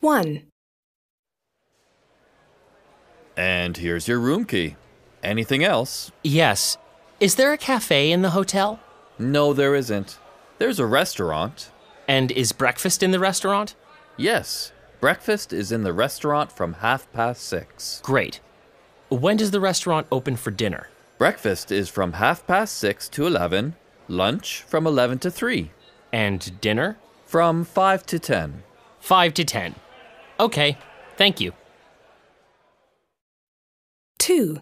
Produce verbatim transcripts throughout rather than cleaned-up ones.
one. And here's your room key. Anything else? Yes. Is there a cafe in the hotel? No, there isn't. There's a restaurant. And is breakfast in the restaurant? Yes. Breakfast is in the restaurant from half past six. Great. When does the restaurant open for dinner? Breakfast is from half past six to eleven. Lunch from eleven to three. And dinner? From five to ten. five to ten. Okay. Thank you. two.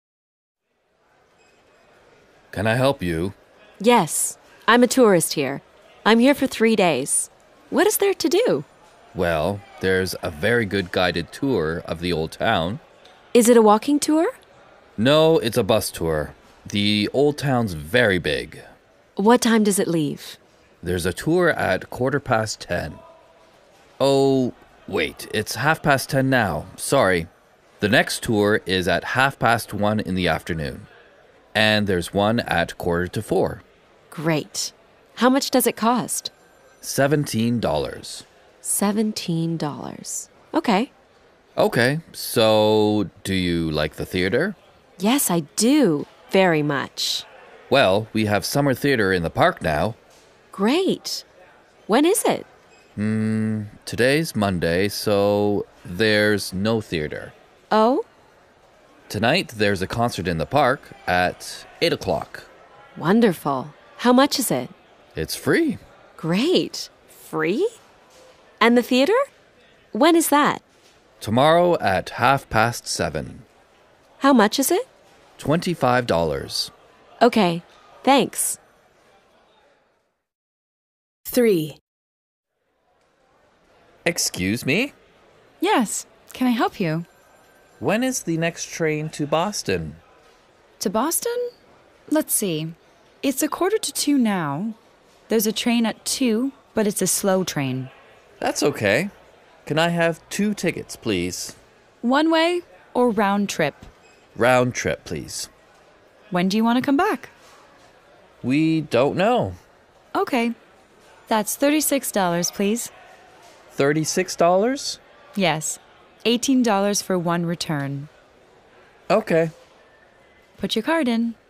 Can I help you? Yes, I'm a tourist here. I'm here for three days. What is there to do? Well, there's a very good guided tour of the old town. Is it a walking tour? No, it's a bus tour. The old town's very big. What time does it leave? There's a tour at quarter past ten. Oh, wait, it's half past ten now. Sorry. The next tour is at half past one in the afternoon. And there's one at quarter to four. Great. How much does it cost? Seventeen dollars. Seventeen dollars. Okay. Okay, so do you like the theater? Yes, I do. Very much. Well, we have summer theater in the park now. Great. When is it? Hmm, today's Monday, so there's no theater. Oh? Tonight, there's a concert in the park at eight o'clock. Wonderful. How much is it? It's free. Great. Free? And the theater? When is that? Tomorrow at half past seven. How much is it? Twenty-five dollars. Okay. Thanks. three. Excuse me? Yes. Can I help you? When is the next train to Boston? To Boston? Let's see. It's a quarter to two now. There's a train at two, but it's a slow train. That's okay. Can I have two tickets, please? One way or round trip? Round trip, please. When do you want to come back? We don't know. Okay. That's thirty-six dollars, please. thirty-six dollars? Yes. eighteen dollars for one return. Okay. Put your card in.